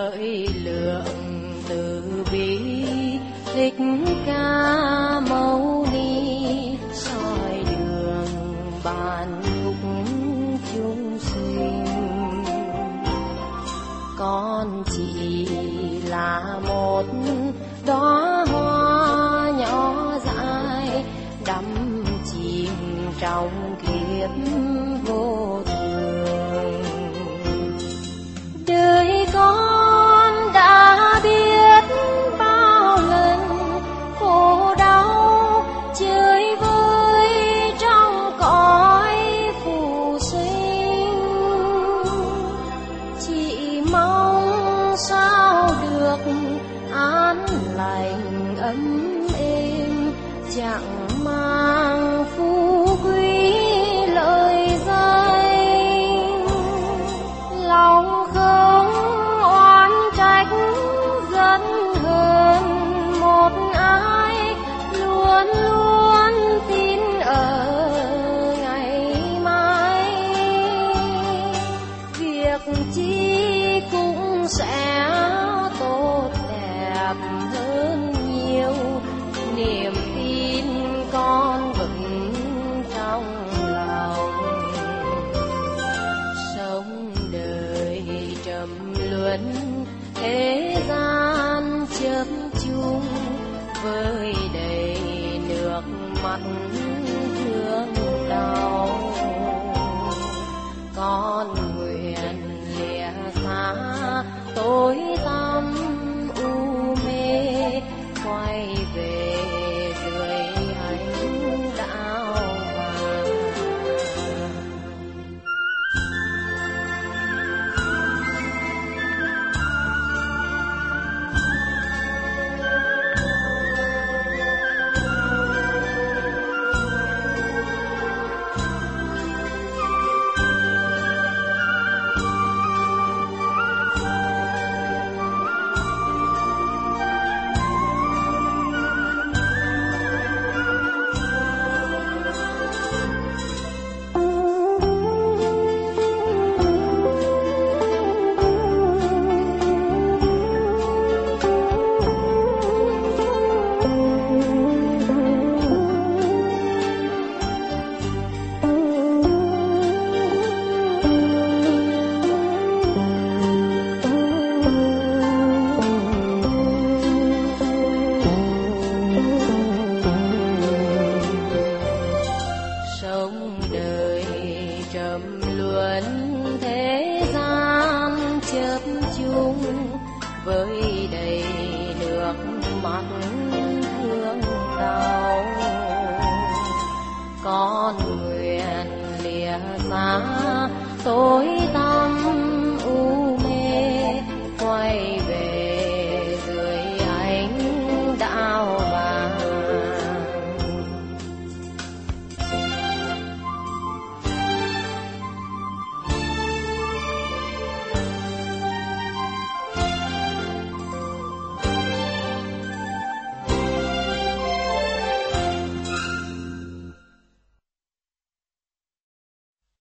thời lượng từ bi Thích Ca Mâu Ni soi đường ban phúc chúng sinh. Con chỉ là một đóa hoa nhỏ dại đắm chìm trong kiếp vô thường. Đời con đã biết bao lần khổ đau chơi vơi trong cõi phù sinh, chỉ mong sao được an lành ấm êm, chẳng mang phú quý lời danh. Lòng không oán trách dân hơn một ai, luôn luôn tin ở ngày mai. Việc chi cũng sẽ tốt đẹp hơn nhiều, niềm tin con vững trong lòng. Sống đời trầm luân thế gian chớp chung, với đầy nước mắt thương đau. Con nguyện lìa xa tối tăm u mê, quay về dưới ánh đạo vàng. Sống đời trầm luân thế gian chớp chung, với đầy nước mắt thương đau. Con nguyện lìa xa tối